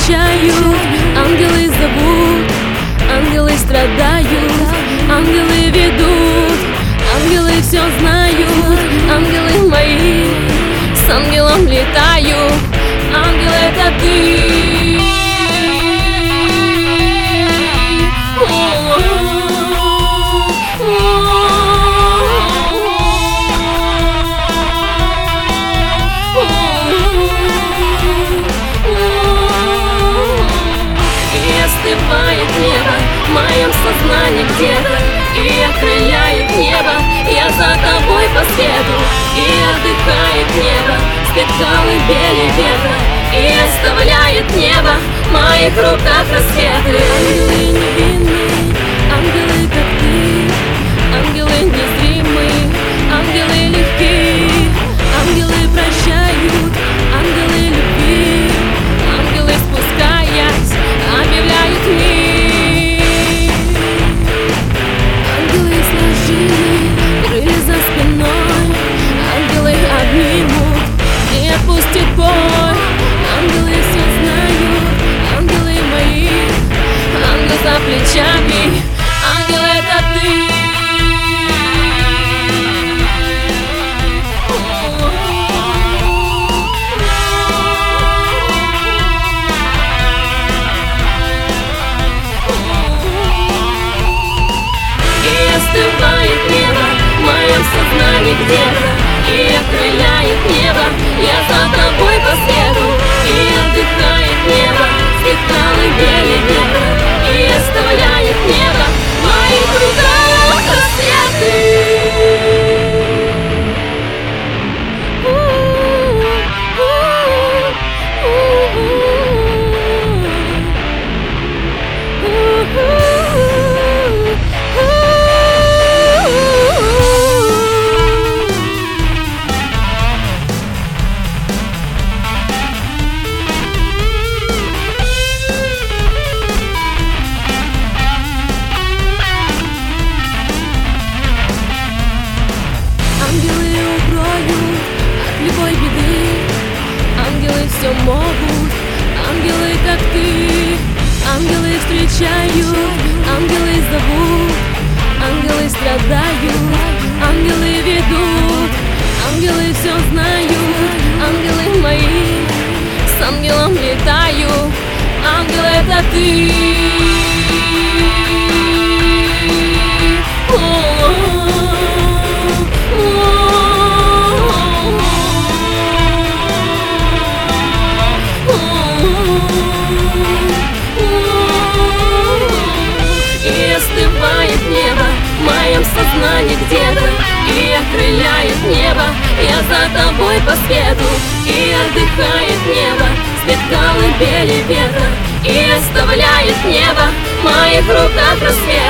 встречают, ангелы зовут, ангелы страдают, ангелы ведут, ангелы все знают, ангелы мои, с ангелом летаю, ангел — это ты. Остывает небо в моем сознании где-то, и окрыляет небо, я за тобой по свету. И отдыхает небо, спит колыбели ветра, и оставляет небо в моих руках рассветы. Ангелы невинные, ангелы как ты, ангелы незримые, ангелы легкие, ангелы прощают, ангелы любви, ангелы спускаясь объявляют мир. Ангелы сложили крылья за спиной, ангелы обнимут и отпустят боль. Ангелы все знают, ангелы мои, ангел за плечами, ангел — это ты. Остывает небо в моем сознании где-то, и окрыляет небо, я за тобой по свету. И отдыхает небо, спит колыбели ветра, и оставляет небо в моих руках рассветы. Любой беды, ангелы все могут, ангелы как ты, ангелы встречают, ангелы зовут, ангелы страдают, ангелы ведут, ангелы все знают, ангелы мои, с ангелом летаю, ангел — это ты. Остывает небо в моем сознании где-то, и окрыляет небо, я за тобой по свету. И отдыхает небо, спит колыбели ветра, и оставляет небо в моих руках рассвет.